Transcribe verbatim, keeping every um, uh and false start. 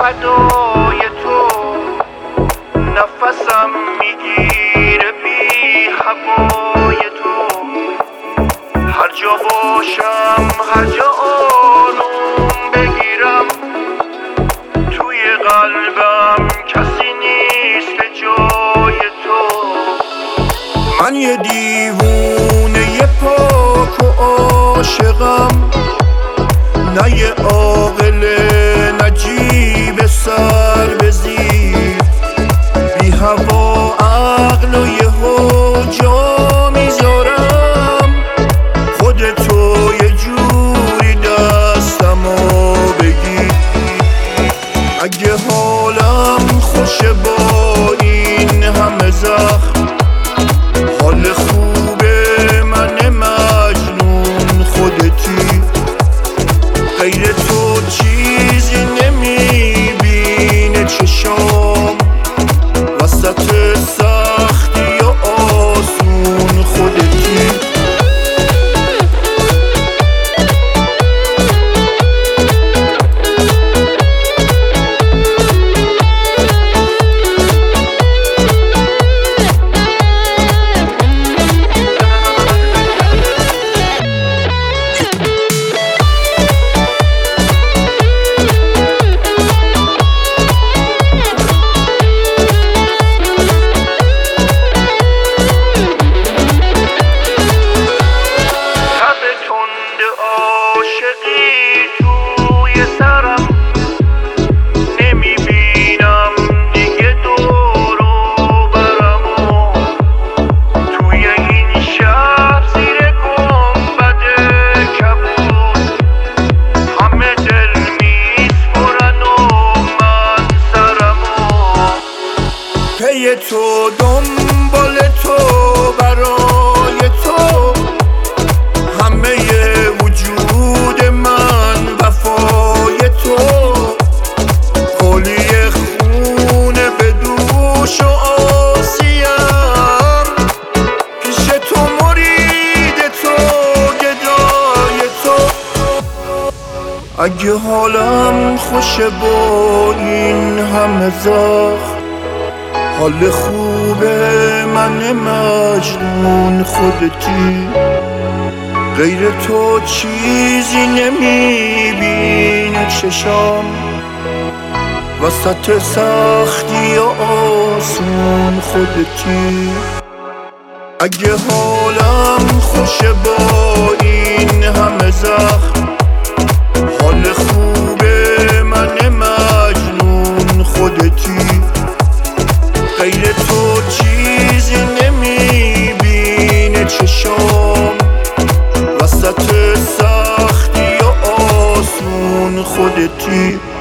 فدای تو، نفسم میگیره بی هوای تو. هر جا باشم هر جا آروم بگیرم، توی قلبم کسی نیست جای تو. من یه دیوونه یه پاک و عاشقم، نه یه عاقله نه جیب سر به زیر. بی هوا عقل و یه جا میذارم، خودتو یه جوری دستمو بگیر. اگه حالم خوشه با این همه زخم، حال خوبه من مجنون خودتی. غیر تو چیزی نمیبینه چشام، وسط سختی و آسون خودتی. عاشقی توی سرم، نمیبینم دیگه دور و برمو. توی این شهر زیر گنبد کبود، همه دل میسپرن و من سرمو. پی تو دنبال تو برای تو، همه وجود من وفای تو. قولی خونه به دوش و آسیم، پیش تو مرید تو گدای تو. اگه حالم خوشه با این همه زخم، حال خوبه من مجنون خودتی. غیر تو چیزی نمیبینه چشام، وسط سختی و آسون خودتی. اگه حالم خوشه با این همه زخم، حال خوبه من مجنون خودتی. غیر تو چیزی نمیبینه چشام، وسط سختی و آسون خودتی.